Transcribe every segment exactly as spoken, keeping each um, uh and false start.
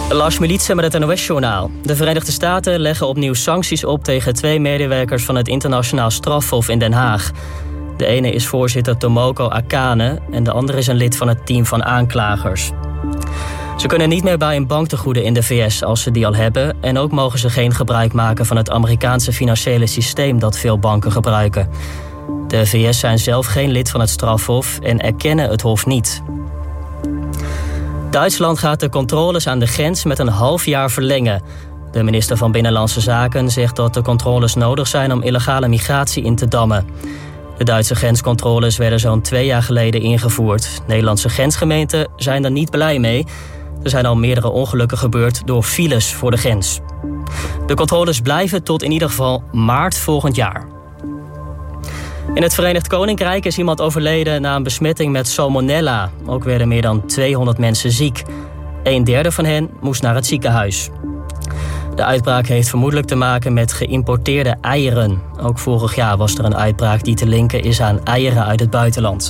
Lars Militsen met het N O S-journaal. De Verenigde Staten leggen opnieuw sancties op tegen twee medewerkers van het internationaal strafhof in Den Haag. De ene is voorzitter Tomoko Akane en de andere is een lid van het team van aanklagers. Ze kunnen niet meer bij een banktegoeden in de V S als ze die al hebben, en ook mogen ze geen gebruik maken van het Amerikaanse financiële systeem dat veel banken gebruiken. De V S zijn zelf geen lid van het strafhof en erkennen het hof niet. Duitsland gaat de controles aan de grens met een half jaar verlengen. De minister van Binnenlandse Zaken zegt dat de controles nodig zijn om illegale migratie in te dammen. De Duitse grenscontroles werden zo'n twee jaar geleden ingevoerd. Nederlandse grensgemeenten zijn er niet blij mee. Er zijn al meerdere ongelukken gebeurd door files voor de grens. De controles blijven tot in ieder geval maart volgend jaar. In het Verenigd Koninkrijk is iemand overleden na een besmetting met salmonella. Ook werden meer dan tweehonderd mensen ziek. Een derde van hen moest naar het ziekenhuis. De uitbraak heeft vermoedelijk te maken met geïmporteerde eieren. Ook vorig jaar was er een uitbraak die te linken is aan eieren uit het buitenland.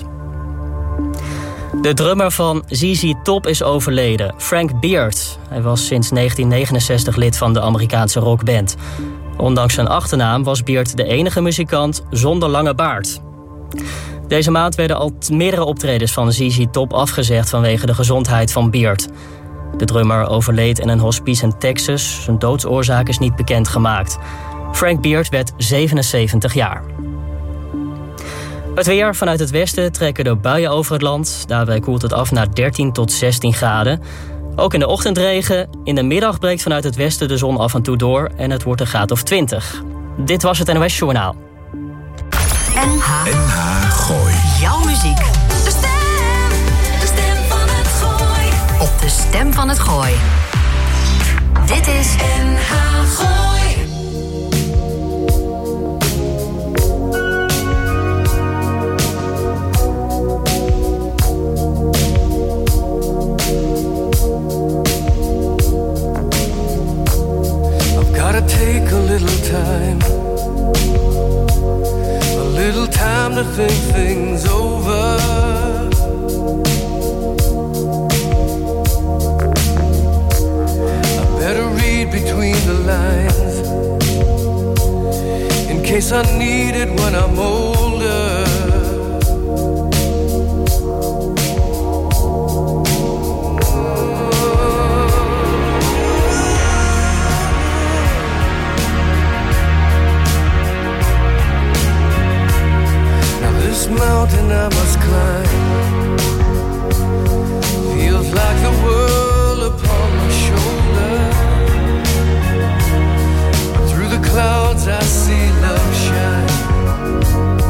De drummer van Z Z Top is overleden, Frank Beard. Hij was sinds negentien negenenzestig lid van de Amerikaanse rockband. Ondanks zijn achternaam was Beard de enige muzikant zonder lange baard. Deze maand werden al meerdere optredens van Z Z Top afgezegd vanwege de gezondheid van Beard. De drummer overleed in een hospice in Texas. Zijn doodsoorzaak is niet bekendgemaakt. Frank Beard werd zevenenzeventig jaar. Het weer: vanuit het westen trekken er buien over het land. Daarbij koelt het af naar dertien tot zestien graden. Ook in de ochtend regen. In de middag breekt vanuit het westen de zon af en toe door en het wordt een graad of twintig. Dit was het N O S-journaal. N H N H Gooi. Jouw muziek. De stem. De stem van het Gooi. Op de stem van het Gooi. Dit is N H Gooi. Take a little time, a little time to think things over. I better read between the lines, in case I need it when I'm older. Mountain I must climb feels like the world upon my shoulder. But through the clouds I see love shine.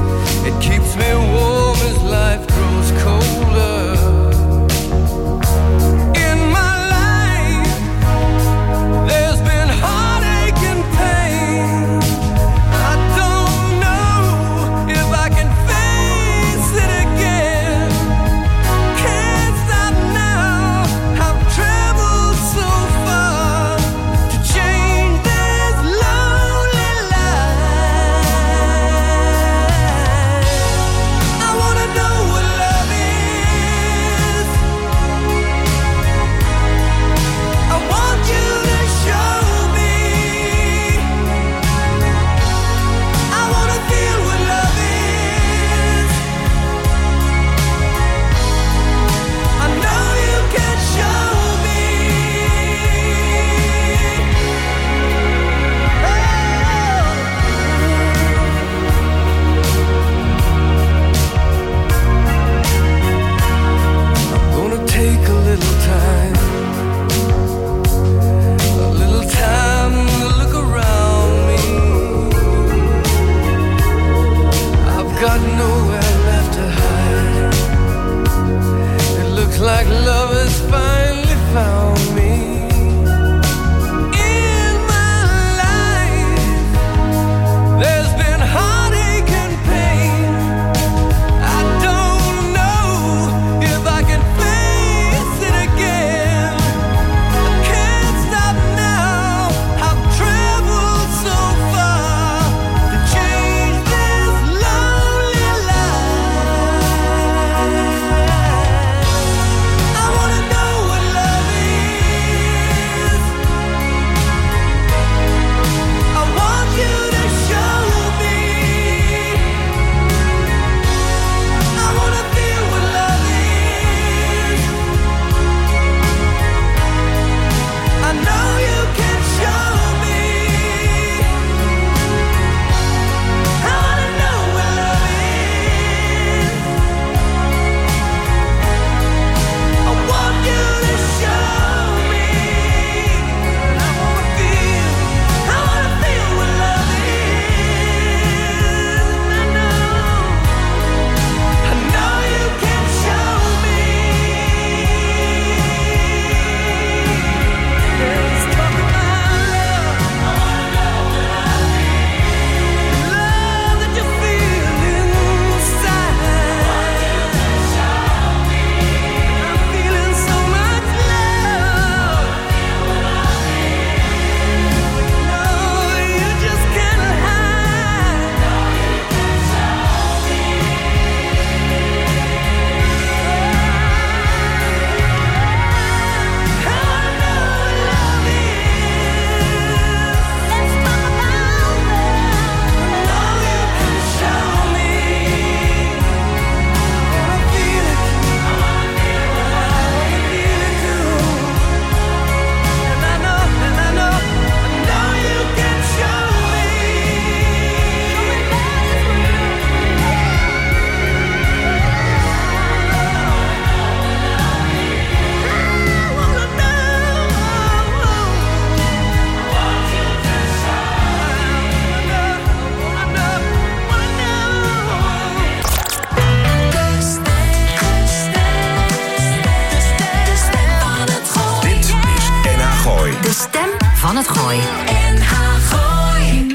van het Gooi. N H Gooi.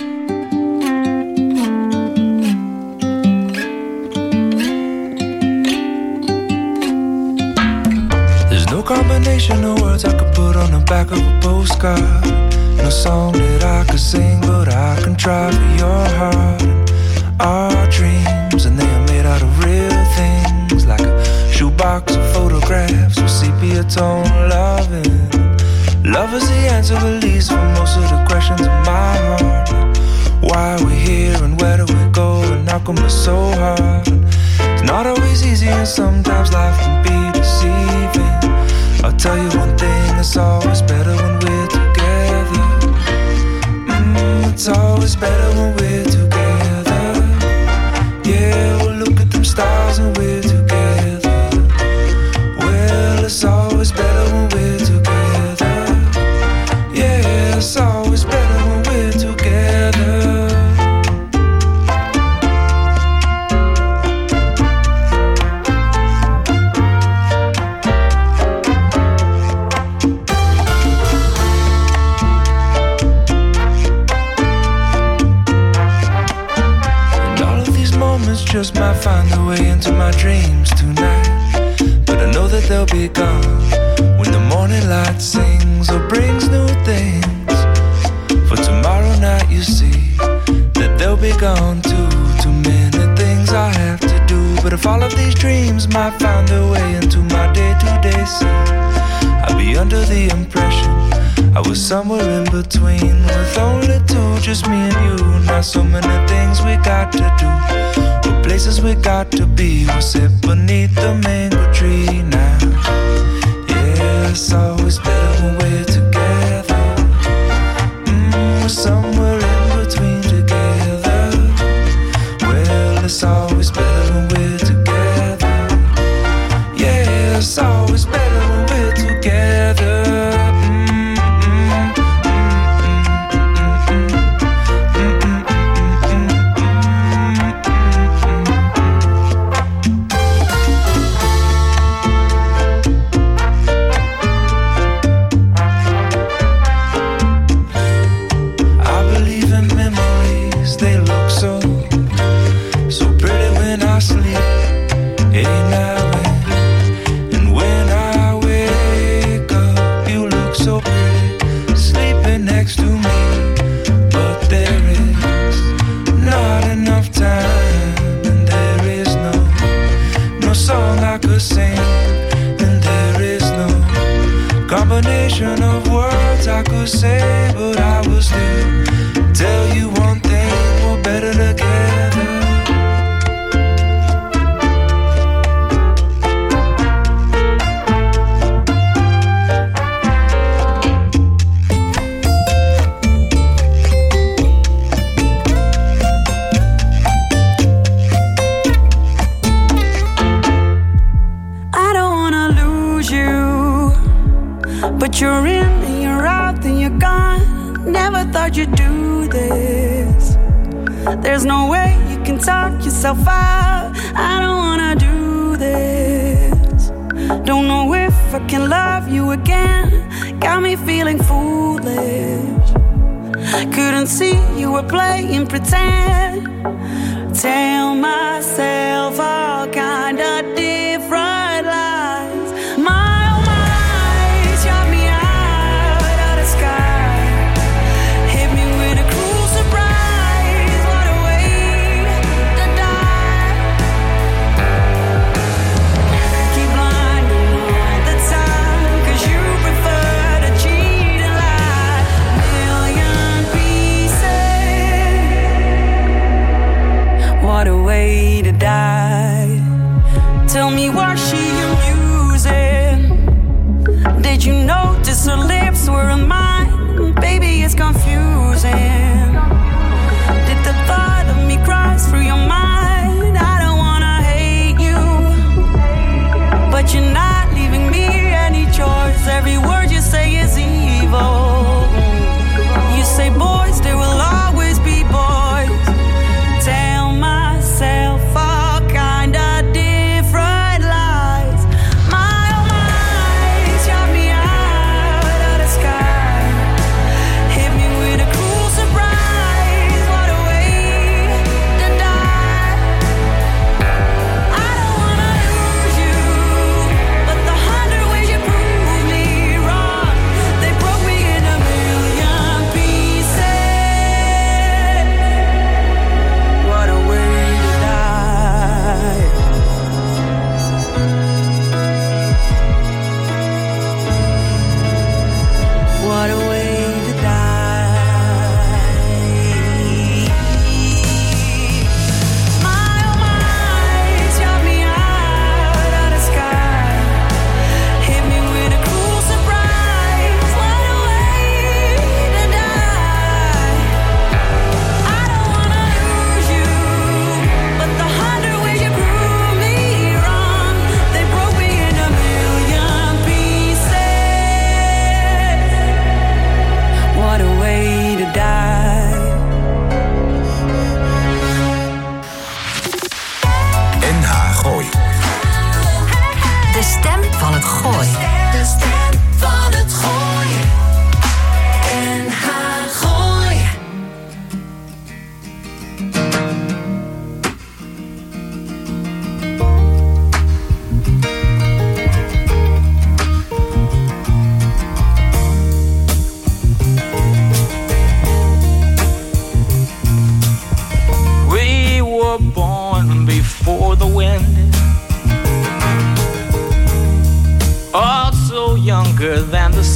There's no combination of words I could put on the back of a postcard. No song that I could sing, but I can try for your heart. Our dreams, and they are made out of real things, like a shoebox of photographs with sepia tone loving. Love is the answer, at least, for most of the questions in my heart. Why are we here and where do we go, and how come it's so hard? It's not always easy, and sometimes life can be deceiving. I'll tell you one thing, it's always better when we're together. Mm, it's always better when we're together. Yeah, we'll look at them stars and we're together. Well, it's always better when we're together. Yeah, it's always better when we're together. Just might find their way into my dreams tonight, but I know that they'll be gone when the morning light sings or brings new things. For tomorrow night you see that they'll be gone too. Too many things I have to do, but if all of these dreams might find their way into my day-to-day scene, I'll be under the impression I was somewhere in between, with only two, just me and you. Not so many things we got to do, but places we got to be. We'll sit beneath the mango tree now. Yeah, it's always better when we're together. Mm, we're somewhere in between together. Well, it's always better when we're together. Yeah, it's always better when we're together. Combination of words I could say, but I will still tell you one thing, we're better together. I don't wanna lose you, but you're in and you're out and you're gone. Never thought you'd do this. There's no way you can talk yourself out. I don't wanna do this. Don't know if I can love you again. Got me feeling foolish. Couldn't see you were playing pretend. Tell myself all kind of different lies. My What a way to die. Tell me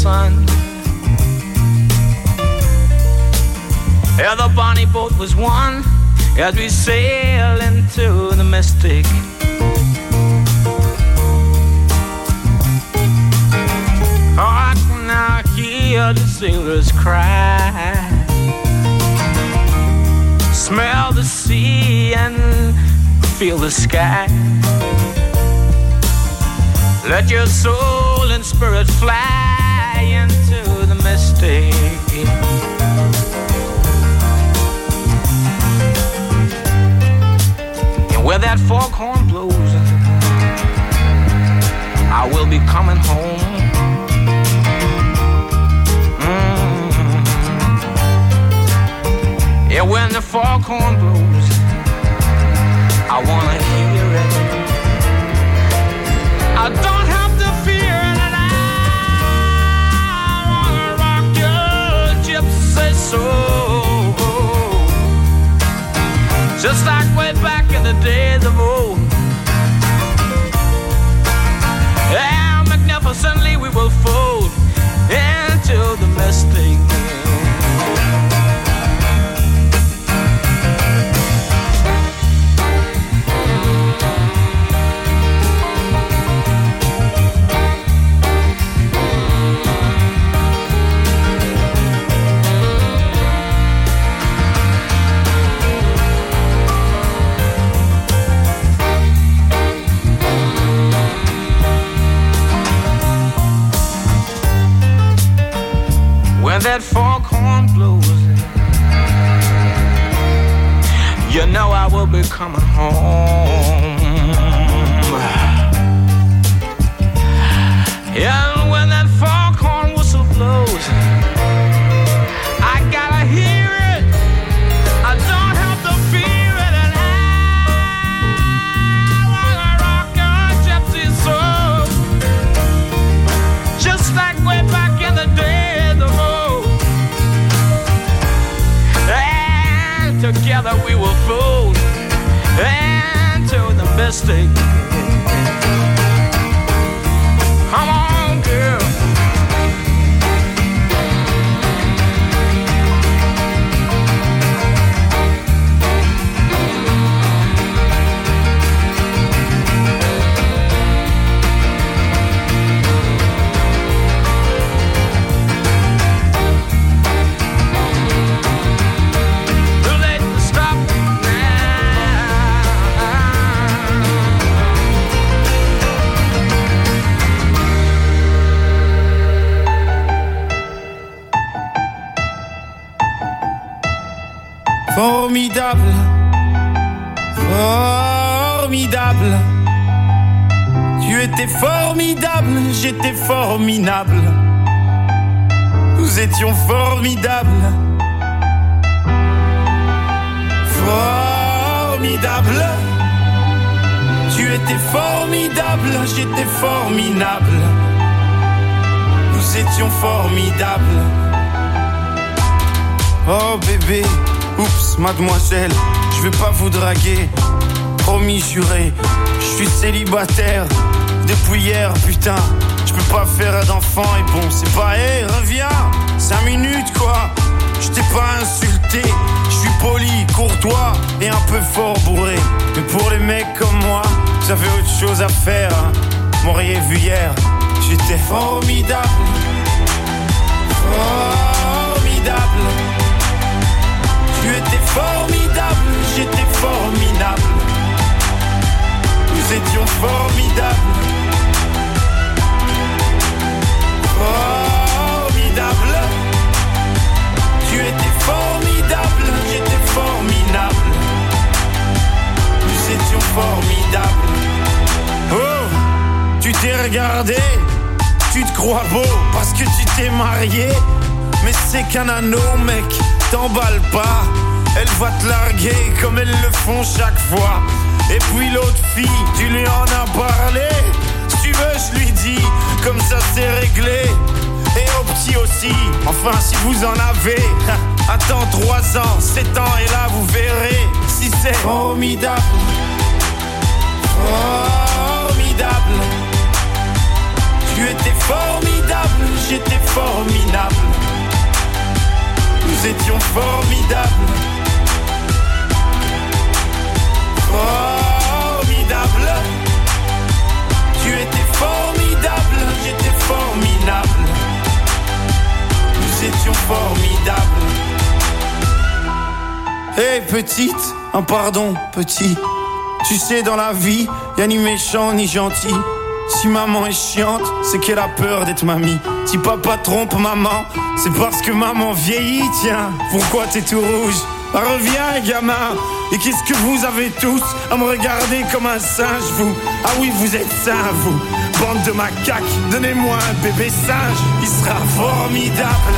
sun. Yeah, the bonnie boat was one as we sail into the mystic. Oh, I can now hear the sailors cry, smell the sea and feel the sky. Let your soul and spirit fly into the mystic. And where that foghorn blows, I will be coming home. Mm. Yeah, when the foghorn blows, I wanna hear it. I don't have to fear it, and I wanna rock your gypsy soul, just like way back in the days of old. And magnificently we will fold into the mystic. When that foghorn blows, you know I will be coming home. And when that foghorn whistle blows, I gotta hear it. I don't have to fear it, and I wanna rock your gypsy soul, just like way back in the days of old. Together we will fold into the mystic. Come on, girl. Formidable, formidable. Tu étais formidable, j'étais formidable. Nous étions formidables. Formidable. Tu étais formidable, j'étais formidable. Nous étions formidables. Oh bébé, oups, mademoiselle, je vais pas vous draguer. Promis, juré, je suis célibataire depuis hier, putain. Je peux pas faire d'enfant et bon, c'est pas, hé, hey, reviens, cinq minutes quoi. Je t'ai pas insulté, je suis poli, courtois et un peu fort bourré. Mais pour les mecs comme moi, vous avez autre chose à faire, hein. M'auriez vu hier, j'étais formidable. Formidable. Tu étais formidable, j'étais formidable. Nous étions formidables. Formidable. Tu étais formidable, j'étais formidable. Nous étions formidables. Oh, tu t'es regardé, tu te crois beau parce que tu t'es marié. Mais c'est qu'un anneau, mec, t'emballe pas. Elle va te larguer comme elles le font chaque fois. Et puis l'autre fille, tu lui en as parlé. Si tu veux, je lui dis, comme ça c'est réglé. Et au petit aussi, enfin si vous en avez. Attends trois ans, sept ans et là vous verrez si c'est formidable. Formidable. Tu Tu étais formidable, j'étais formidable. Nous étions formidables. Formidable. Tu étais formidable, j'étais formidable. Nous étions formidables. Hé hey, petite, un pardon petit. Tu sais dans la vie, y'a ni méchant ni gentil. Si maman est chiante, c'est qu'elle a peur d'être mamie. Si papa trompe maman, c'est parce que maman vieillit. Tiens, pourquoi t'es tout rouge? Bah, reviens gamin. Et qu'est-ce que vous avez tous à me regarder comme un singe, vous? Ah oui, vous êtes sains, vous. Bande de macaques, donnez-moi un bébé singe. Il sera formidable.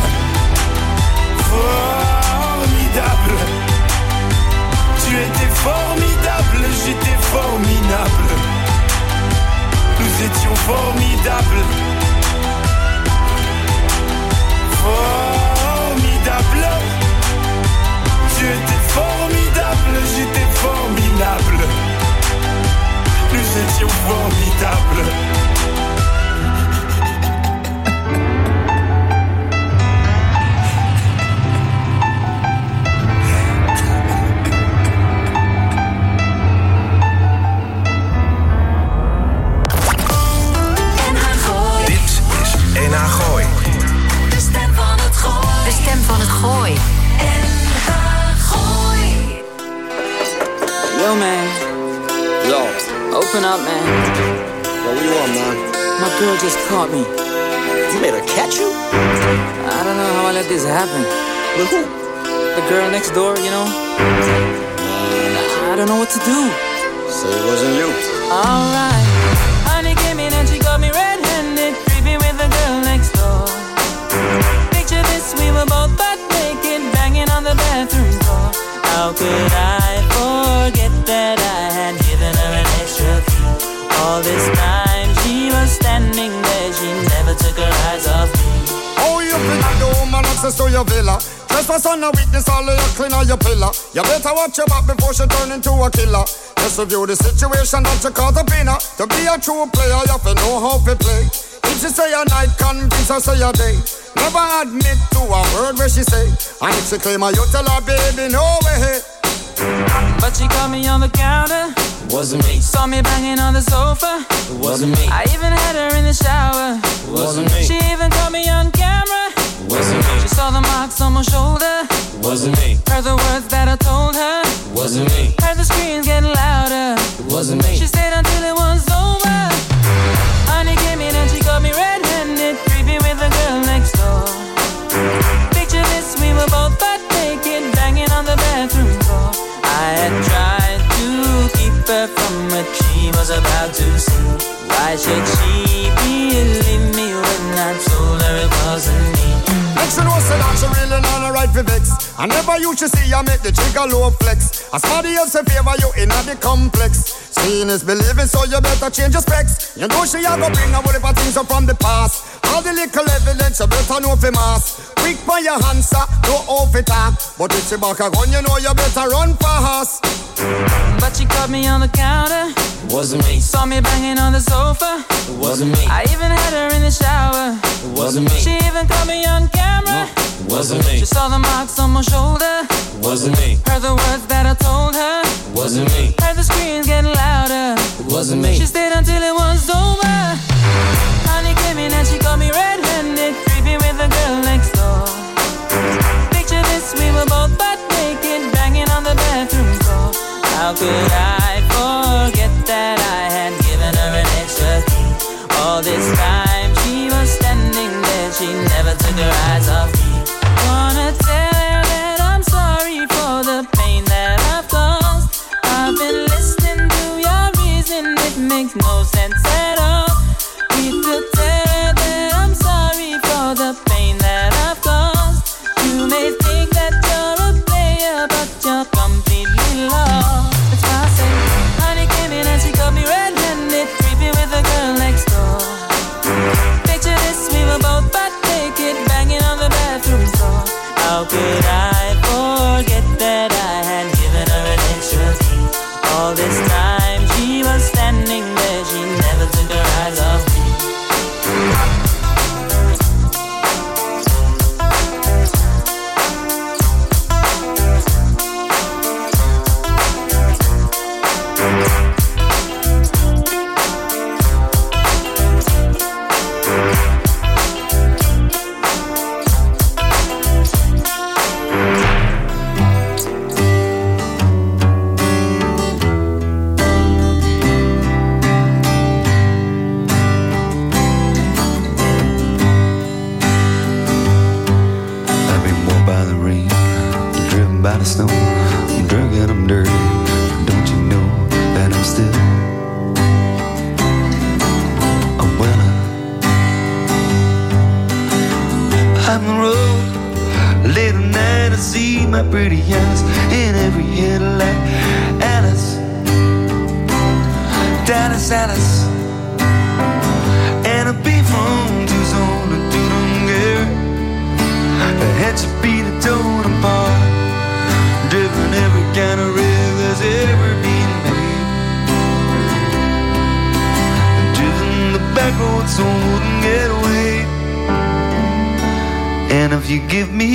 Formidable. Tu étais formidable, j'étais formidable. Nous étions formidables. Formidable. Tu étais formidable, j'étais formidable. Nous étions formidables. N H Gooi. De stem van het Gooi. De stem van het Gooi. N H Gooi. Yo man. Yo. Open up man. Yo, what you want, man? My girl just caught me. You made her catch you? I don't know how I let this happen. With who? The girl next door, you know? I don't know what to do. So it wasn't you. Alright. Honey came in and she got me red-handed, creepy with the girl next door. Picture this, we were both butt naked, banging on the bathroom door. How could I forget that I had given her an extra key? All this time she was standing there, she never took her eyes off me. Oh, you bring the woman access to your villa. Trespass on a weakness, all of your clean on your pillar. You better watch your back before she turn into a killer. Just review the situation that you caught up in her. To be a true player, you have to know how to play. If she say a night, convince her say a day. Never admit to a word where she say. And if she claim her, you tell her, baby, no way. But she caught me on the counter. Wasn't me. Saw me banging on the sofa. Wasn't me. I even had her in the shower. Wasn't me. She even caught me on camera. Wasn't me. She saw the marks on my shoulder. Wasn't me. Heard the words that I told her. Wasn't me. Heard the screams getting louder. Wasn't me. She stayed until it was over. Honey came in and she got me red-handed, creepy with the girl next door. Picture this, we were both butt naked, banging on the bathroom floor. I had tried to keep her from what she was about to see. Why should she believe me when I told her it wasn't me? Make sure no say that she really not a right for vex. I never used to see you make the trigger low flex. As somebody else in favor you in the complex. Seeing is believing, so you better change your specs. You know she a go bring a whatever things up from the past. All the little evidence you better know for mass. Quick by your answer, no off it up. But if she back a gun, you know you better run fast. But she caught me on the counter. Wasn't me. Saw me banging on the sofa. Wasn't me. I even had her in the shower. Wasn't me. She even caught me on camera. Wasn't me. She saw the marks on my shoulder. Wasn't me. Heard the words that I told her. Wasn't me. Heard the screams getting louder. Wasn't me. She stayed until it was over. Honey came in and she got me red-handed, creepy with the girl next door. Picture this, we were both butt naked, banging on the bathroom floor. How could I forget that I had given her an extra key? All this time she was standing there, she never took her eyes off me. Wanna tell her that I'm sorry for the pain that I've caused. I've been listening to your reason, it makes no sense at all. Need to tell her that I'm sorry for the pain that I've caused. You may think that you're a player, but you're completely lost. That's why I say, honey came in and she got me red-handed, creepy with the girl next door. Picture this, we were both butt naked, banging on the bathroom floor. How could I forget that I had given her an extra key? All this time she was standing there, she never took her eyes off me. the snow. I'm drunk and I'm dirty. Don't you know that I'm still a winner? I'm the road, late at night I see my pretty eyes in every headlight. Alice, Dallas, Alice, and a beat from Tucson to Dungar. The heads should be the totem apart, driven every kind of rig that's ever been made, driven the back roads so I wouldn't get away. And if you give me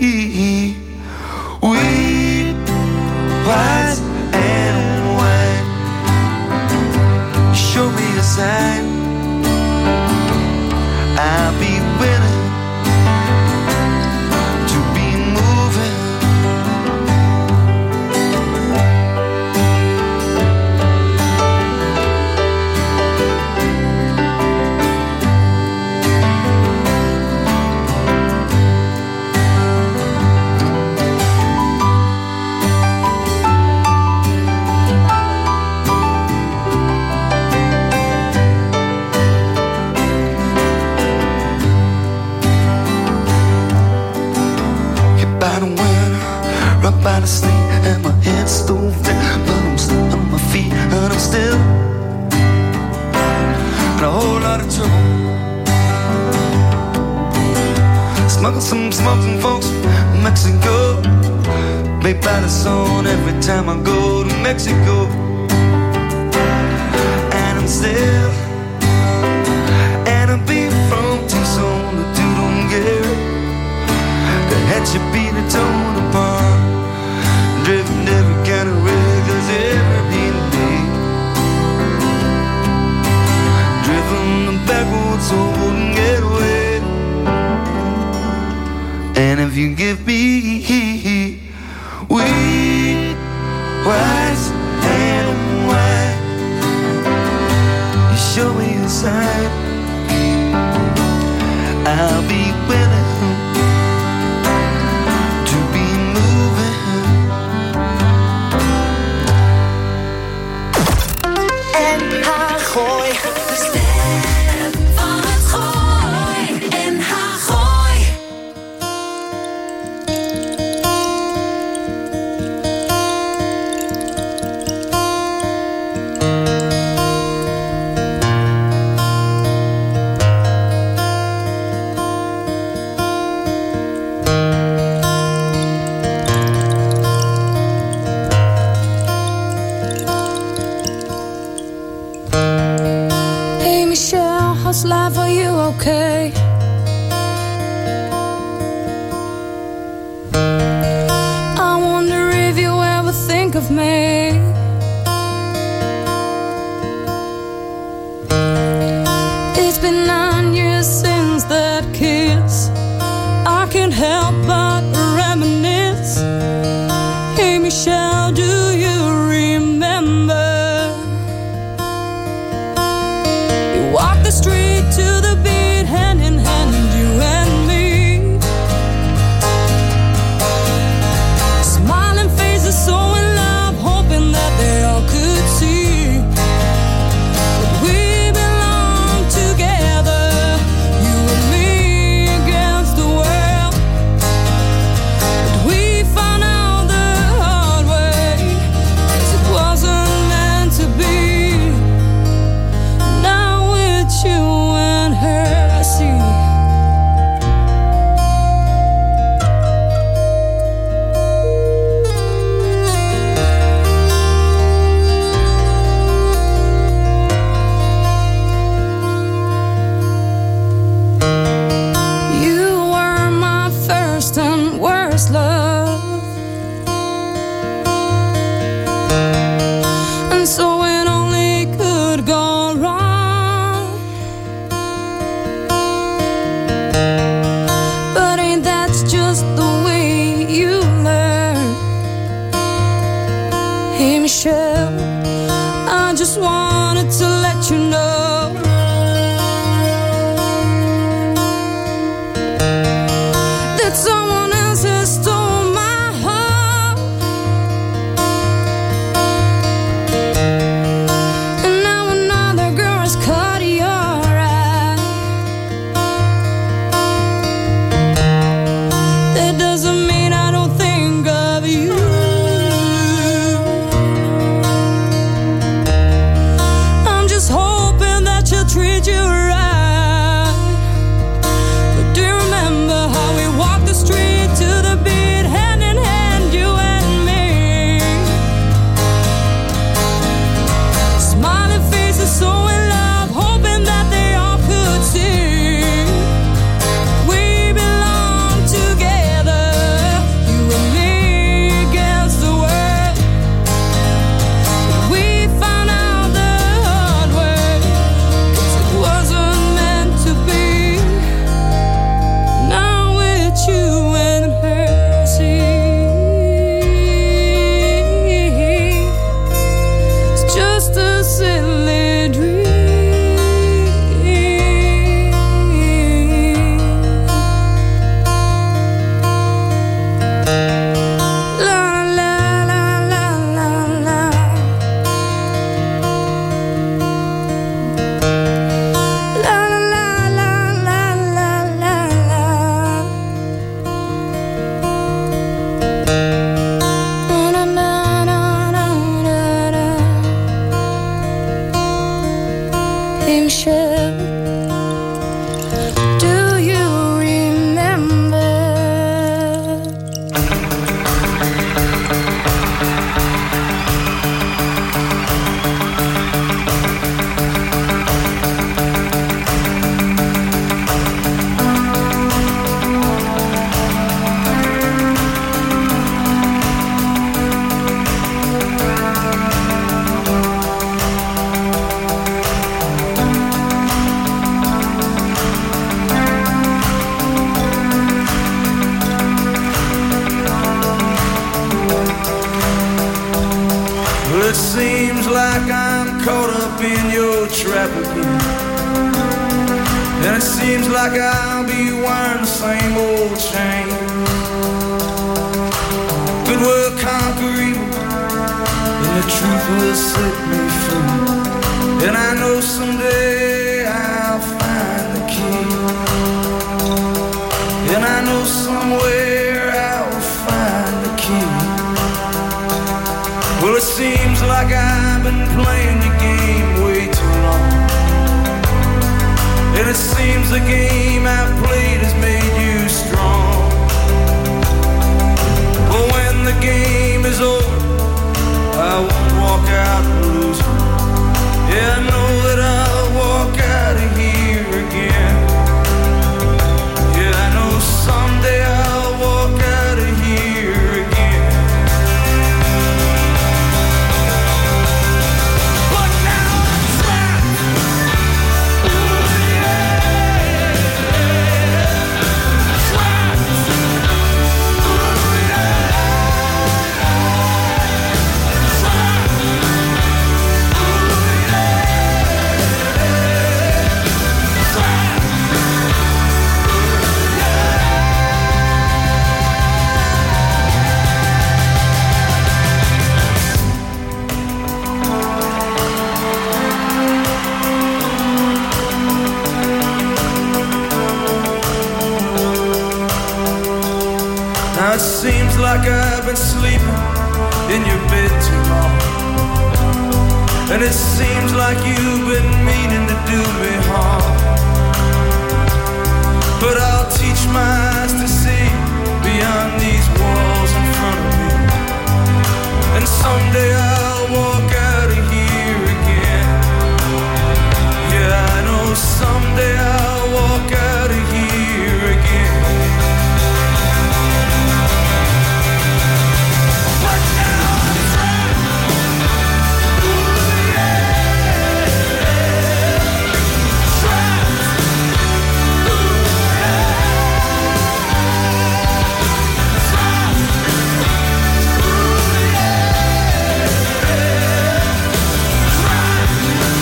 weed, white and wine, show me a sign, I'll be willing to be moving. By the sleep and my head's stove down, but I'm still on my feet and I'm still in a whole lot of trouble. Smuggle some smoking folks from Mexico. Play by the sun every time I go to Mexico. And I'm still and I'll be from Tucson to Dungar. The head should be the tone apart, driven every kind of rig that's ever been made, driven the back roads so I wouldn't get away. And if you give me weed, white and white, you show me a sign, I'll be willing to be moving. N H Gooi. De stem van het Gooi. N H Gooi. like I'm caught up in your trap again. And it seems like I'll be wearing the same old chain. Good will conquer evil, and the truth will set me free. And I know someday I'll find the key. And I know somewhere I'll find the key. Well, it seems like I've been playing the game way too long. And it seems the game I've played has made you strong. But when the game is over, I won't walk out losing. Yeah, I know that I'll walk out of here again. Yeah, I know someday I'll walk out of here again. But now I'm trapped. Ooh, yeah. Trapped. Ooh, yeah. Trapped. Ooh, yeah. Trapped. Now it seems like I've been sleeping in your bed too long. And it seems like you've been meaning to do me harm. But I'll teach my eyes to see beyond these walls in front of me. And someday I'll walk out of here again. Yeah, I know someday I'll walk out of here again. But now I'm trapped. Ooh, yeah. Trapped. Ooh, yeah. Trapped. Ooh, yeah. Trapped.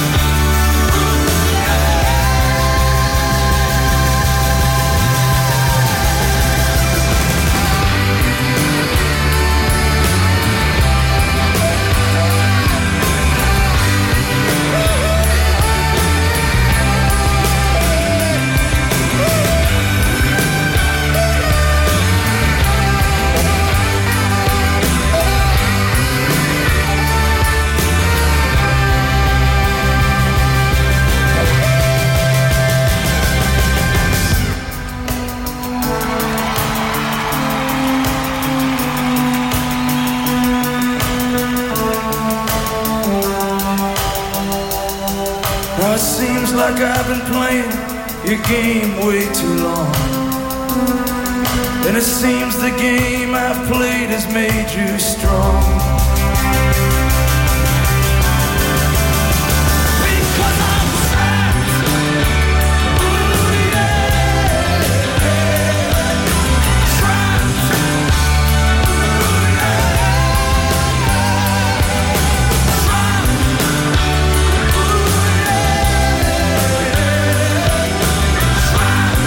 Now it seems like I've been playing your game way too long. And it seems the game I've played has made you strong. Because I'm trapped. Ooh, yeah. Trapped. Ooh, yeah. Trapped. Ooh, yeah. Trapped.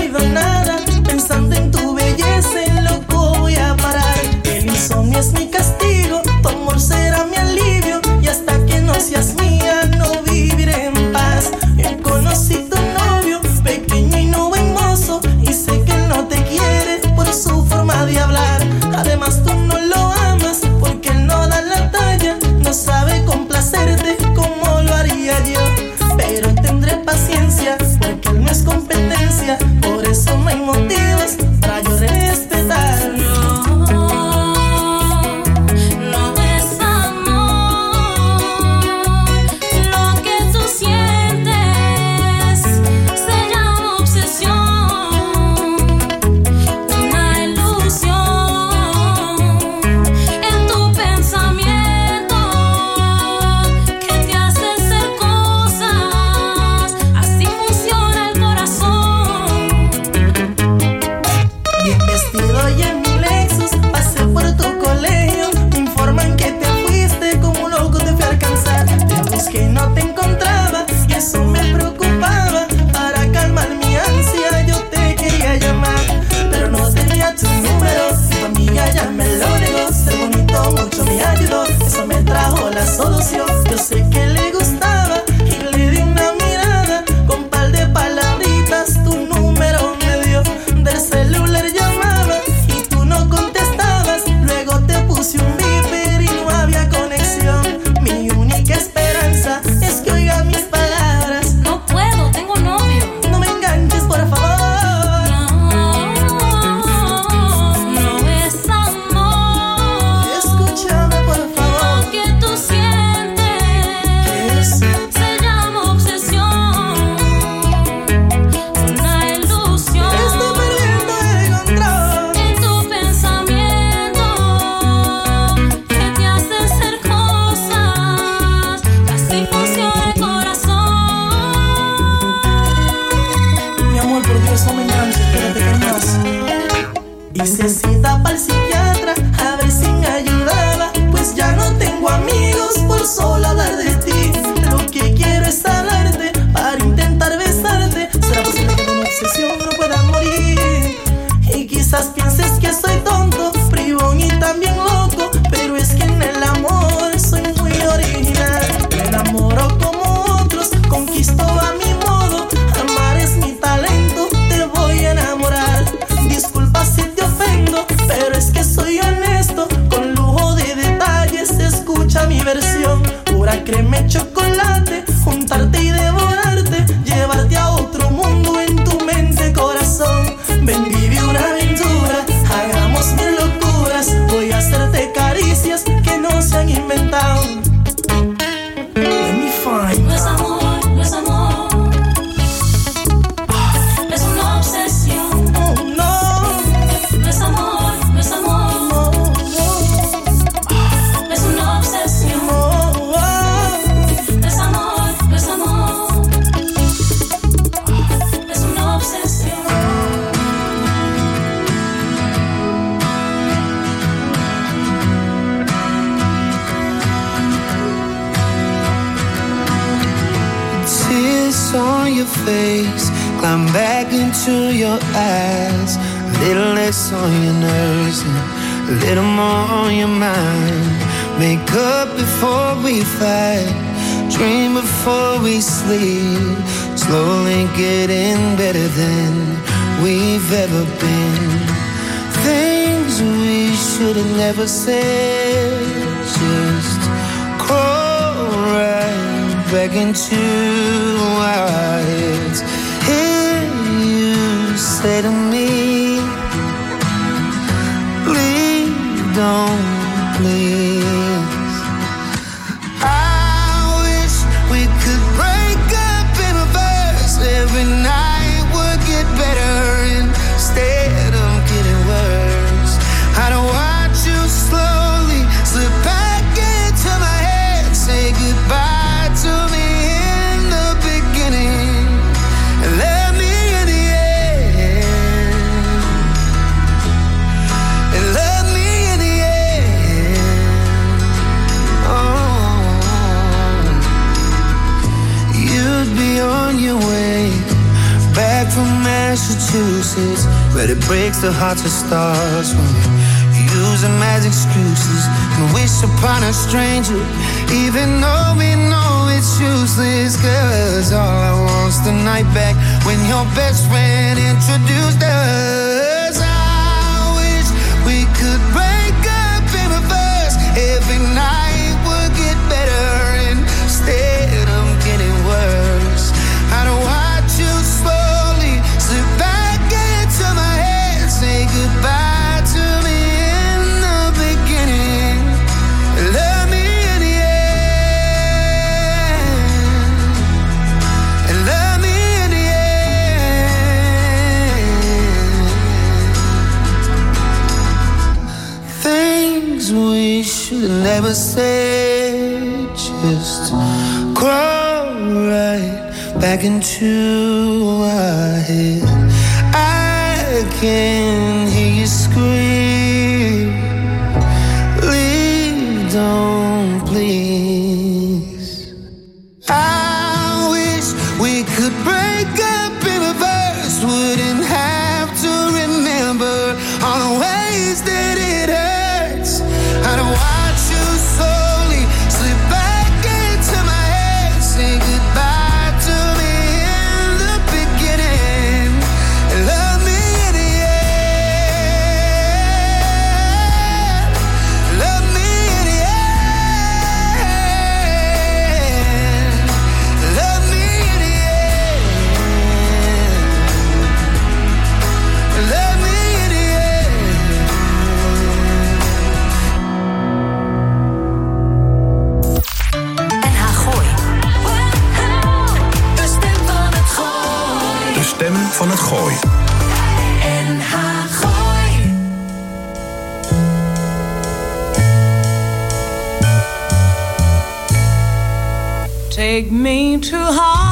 Es mi castigo. es competencia, por eso no hay motivos para yo respetarlo. Solución, yo sé que le gustaba y le di una mirada con par de palabritas, tu número me dio, del celular llamaba y tú no contestabas, luego te puse un beeper y no había conexión, mi única esperanza es que oiga mis palabras. No puedo, tengo novio. No me enganches, por favor. No, no es amor. Escúchame, por favor. Lo que tú sientes hice cita para el psiquiatra a ver si me ayudaba, pues ya no tengo amigos por solo hablar de ti. Lo que quiero es hablarte para intentar besarte. ¿Será posible que de una obsesión no pueda morir? Y quizás pienses que soy tonto, bribón y también loco, pero es que en el amor soy muy original. Me enamoro como otros, conquisto a mi modo. Amar es mi talento, te voy a enamorar. Disculpa si te ofendo, pero es que soy honesto, con lujo de detalles. Escucha mi versión, pura crema y chocolate, juntarte y devorarte, llevarte a otro mundo en tu mente, corazón. Ven, vive una aventura, hagamos mil locuras, voy a hacerte caricias que no se han inventado. Let me find. No es amor, no es amor, es una obsesión. Oh no, no es amor, no es amor, es una obsesión. No es amor, no es amor, es una obsesión. Tears on your face, climb back into your eyes. A little less on your nerves and a little more on your mind. Make up before we fight, dream before we sleep. Slowly getting better than we've ever been. Things we should have never said, just crawl right back into our heads. Hear you say to me, please don't, please. I wish we could break up in reverse. Every night would get better instead of getting worse. I don't watch you slowly slip back into my head. Say goodbye to me in the beginning and let me in the end. And let me in the end. Oh, you'd be on your way back from Massachusetts, but it breaks the hearts of stars when you use them as excuses and wish upon a stranger, even though we know it's useless. Cause all I want's the night back when your best friend introduced us. I wish we could break up in reverse. Every night would get better instead of getting worse. I don't watch you slowly ever said. Just crawl right back into my head. I can hear you scream. Please don't, please. I wish we could break up in reverse. Wouldn't have to remember all the ways that it hurts. I'd watch you slowly slip back into my head. Say goodbye to me in the beginning, and love me in the end. Love me in the end. Love me in the end. Love me in the end. N H Gooi. De stem van het gooi. De stem van het gooi. N H Gooi. Take me to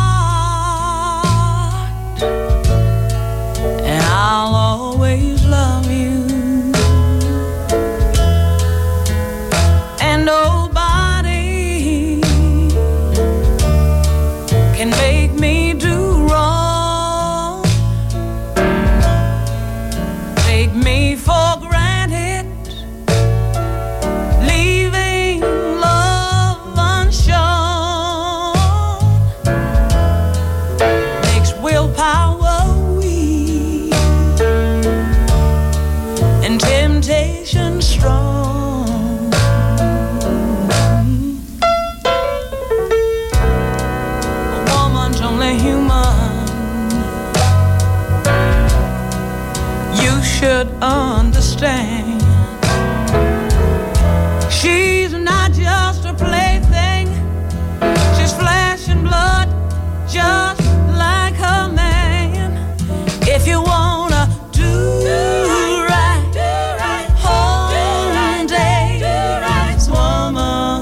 heart, and I'll always love you. And nobody can make me do wrong. Take me for granted, leaving love unshown. Makes willpower weak and temptation strong. A woman's only human. You should understand. She's not just a plaything. She's flesh and blood, just like her man. If you wanna do right, home days, woman,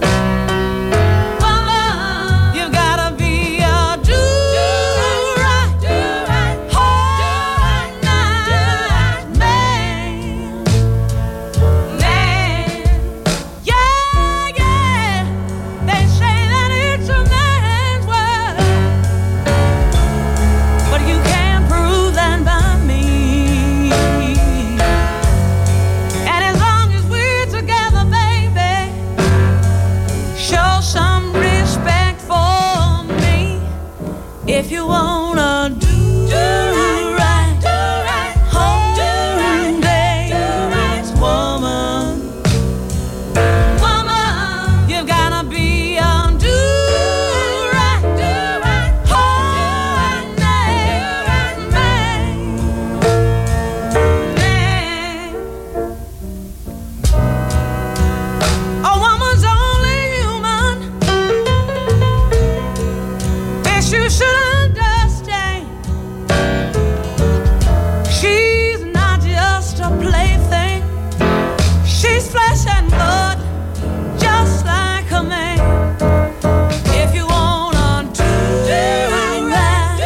well, you gotta be a do right, whole night man. Man, yeah, yeah. They say that it's a man's world, but you can't prove that by me. And as long as we're together, baby, show some respect for me. If you wanna do right, home days, woman, woman, you've gotta be a do right, whole night man. Man. A woman's only human. This you should understand. She's not just a plaything. She's flesh and blood, just like a man. If you wanna do right,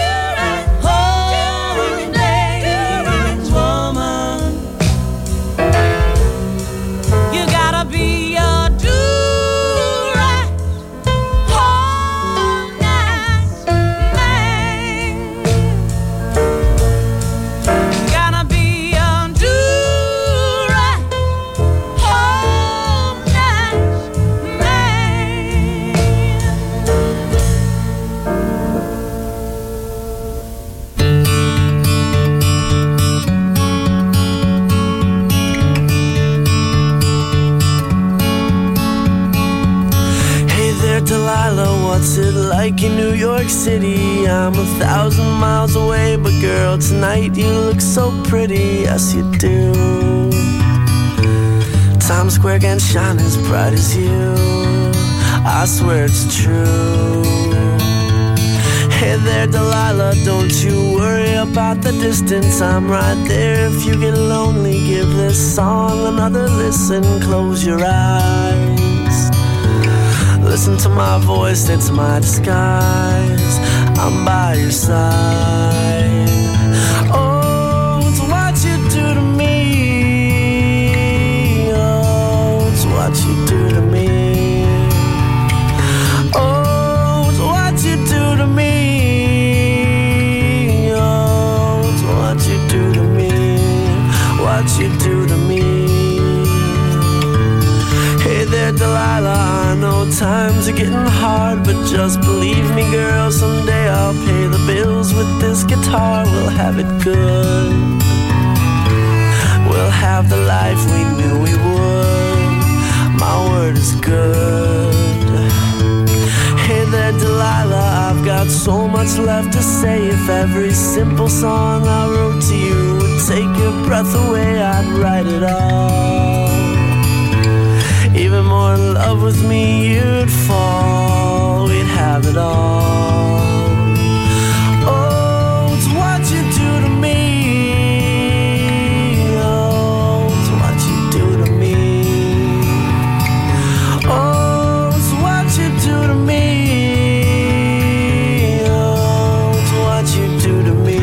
whole days, woman, you gotta be a do right, whole night man. You gotta be a do right, whole night man. Hey there, Delilah, what's it like in New York City? I'm a thousand miles away, but girl, tonight you look so pretty, yes you do. Times Square can shine as bright as you, I swear it's true. Hey there, Delilah, don't you worry about about the distance, I'm right there. If you get lonely, give this song another listen. Close your eyes, listen to my voice, it's my disguise. I'm by your side. Oh, it's what you do to me. Oh, it's what you do to me. Oh, it's what you do to me. Oh, it's what you do to me. What you do to me. Hey there, Delilah, I know times are getting hard, but just believe me, girl, someday I'll pay the bills with this guitar. We'll have it good. We'll have the life we knew we would. My word is good. Hey there, Delilah, I've got so much left to say. If every simple song I wrote to you would take your breath away, I'd write it all. Even more in love with me, you'd fall. We'd have it all. Oh, it's what you do to me. Oh, it's what you do to me. Oh, it's what you do to me. Oh, it's what you do to me.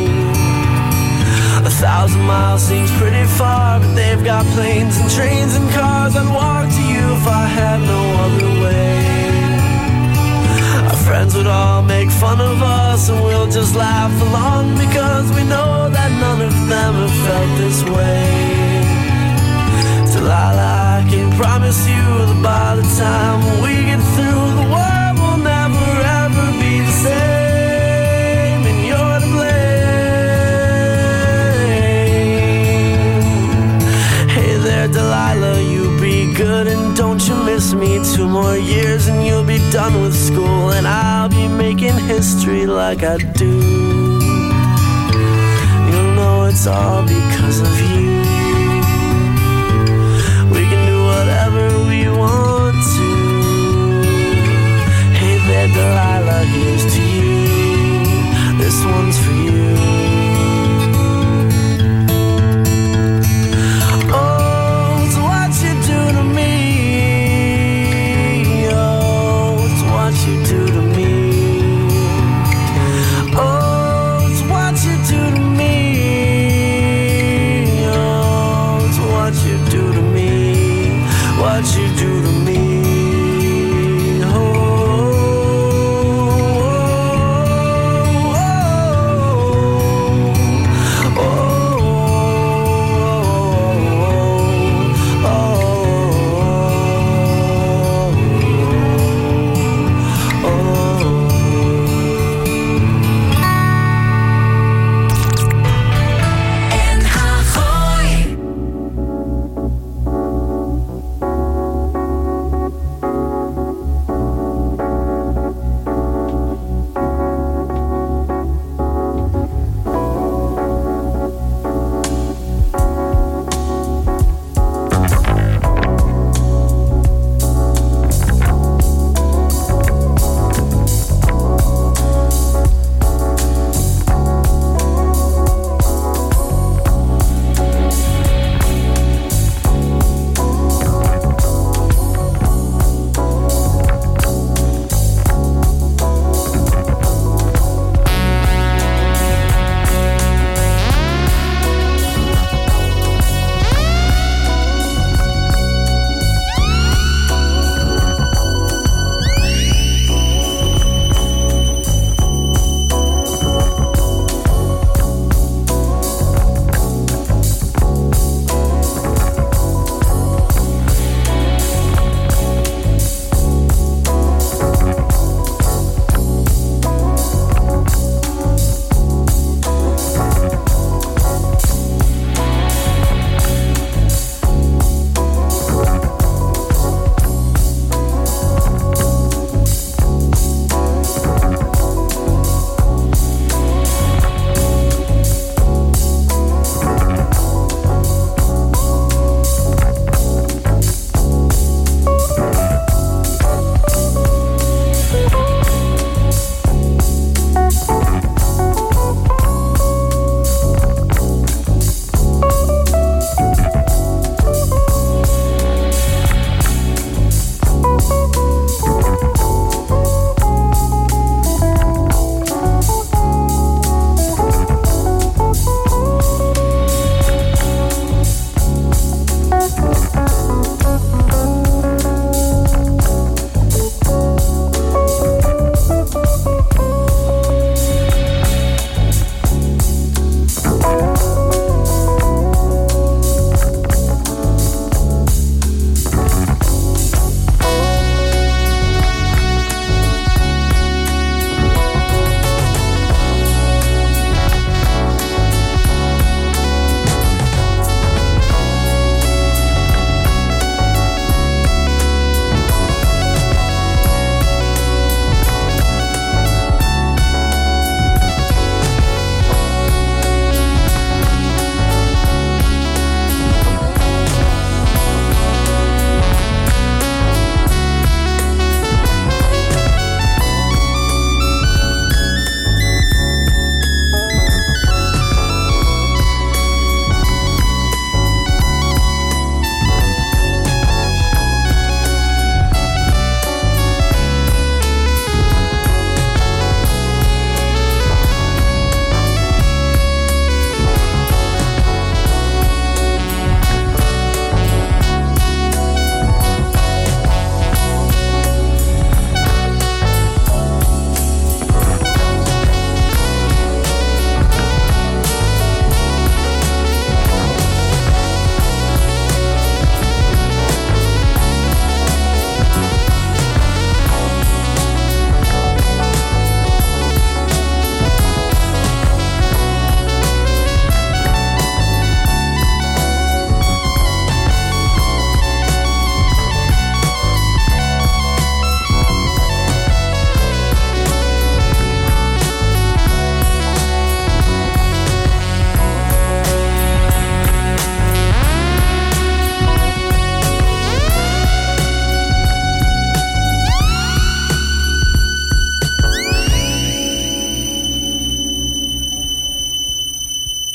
A thousand miles seems pretty far, but they've got planes and trains and cars. I'd walk to you if I had no other way. Our friends would all make fun of us, and we'll just laugh along, because we know that none of them have felt this way. Delilah, I can promise you that by the time we get through, the world will never ever be the same, and you're to blame. Hey there, Delilah, you be good and don't you miss me. Two more years and you'll be done with school, and I'll be making history like I do. You'll know it's all because of you. We can do whatever we want to. Hey there, Delilah, here's to you. This one's for you. Oh,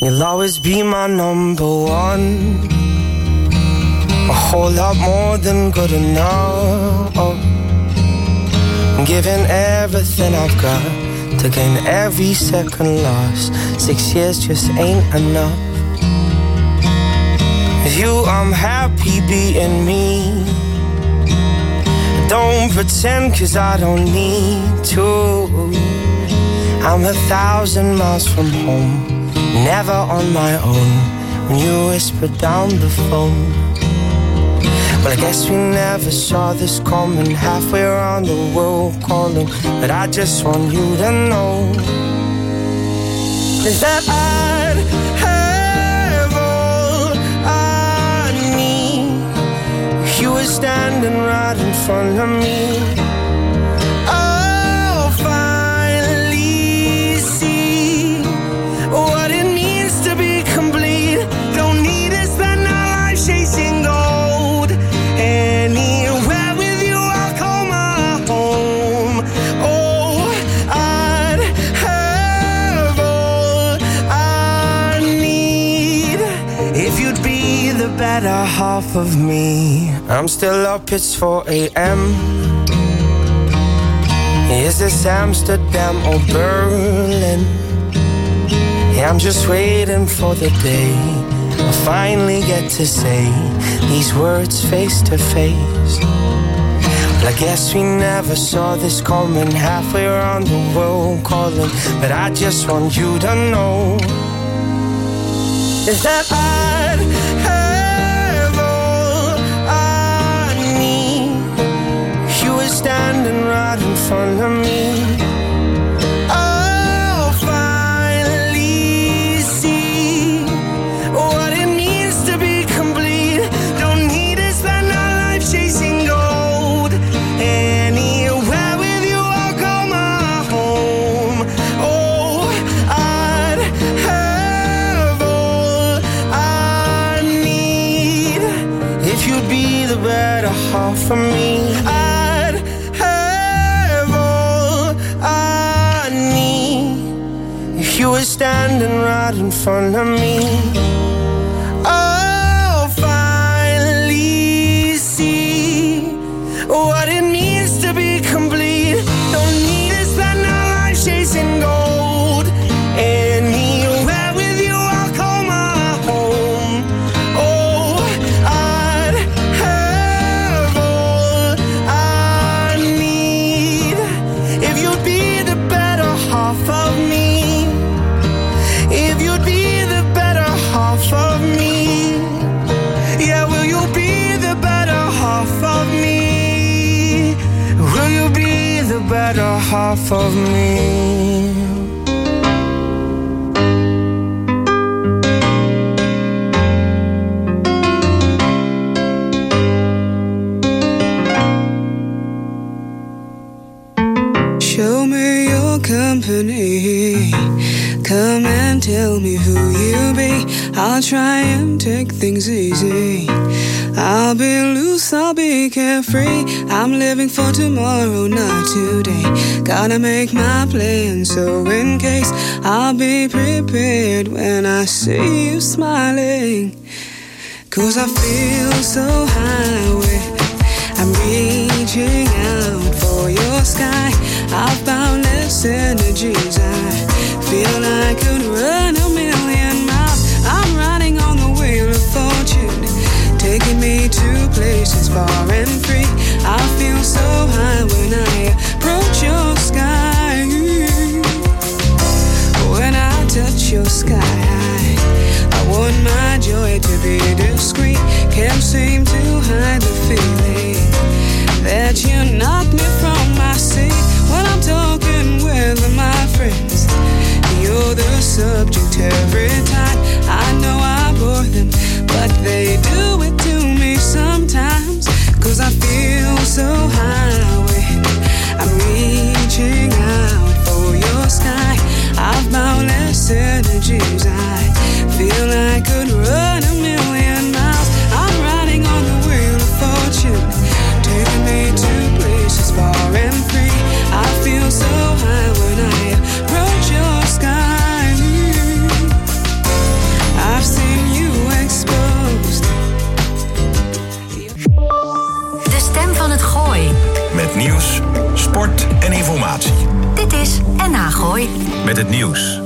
You'll always be my number one. A whole lot more than good enough. I'm giving everything I've got to gain every second lost. Six years just ain't enough. With you, I'm happy being me. Don't pretend, cause I don't need to. I'm a thousand miles from home, never on my own. When you whisper down the phone, well, I guess we never saw this coming. Halfway around the world calling, but I just want you to know that I'd have all I need if you were standing right in front of me. I'll finally see what it means to be complete. Don't need to spend our life chasing gold. Anywhere with you, I'll call my home. Oh, I'd have all I need if you'd be the better half of me. I'm still up, it's four a.m. Is this Amsterdam or Berlin? Yeah, I'm just waiting for the day I finally get to say these words face to face. Well, I guess we never saw this coming. Halfway around the world calling, but I just want you to know is that I'd have all I need if you were standing right in front of me. I'll finally see what it means to be complete. Don't need to spend our life chasing gold. Anywhere with you, I'll call my home. Oh, I'd have all I need if you'd be the better half of me. I'd have all I need if you were standing right in front of me. I'll finally see what it means to be complete. Don't need to spend our life chasing gold. Anywhere with you, I'll call my home. Oh, I'd have all I need if you'd be the better half of me. If you'd be the better half of me. Yeah, will you be the better half of me? Will you be the better half of me? Show me your company. Come and tell me who you be. I'll try and take things easy. I'll be loose, I'll be carefree. I'm living for tomorrow, not today. Gotta make my plan, so in case I'll be prepared when I see you smiling. Cause I feel so high with I'm reaching out for your sky. I've boundless energies. I feel I could run a million miles. I'm riding on the wheel of fortune, taking me to places far and free. I feel so high when I approach your sky. When I touch your sky, I want my joy to be discreet. Can't seem to hide the feeling that you knock me from my seat. When I'm talking with my friends, you're the subject every time. I know I bore them, but they do it to me sometimes. Cause I feel so high when I'm reaching out for your sky. I've boundless energies. I feel I could run a million miles. I'm riding on the wheel of fortune, taking me to places far and free. I feel so high when I approach your sky. sport en informatie. Dit is N H Gooi. Met het nieuws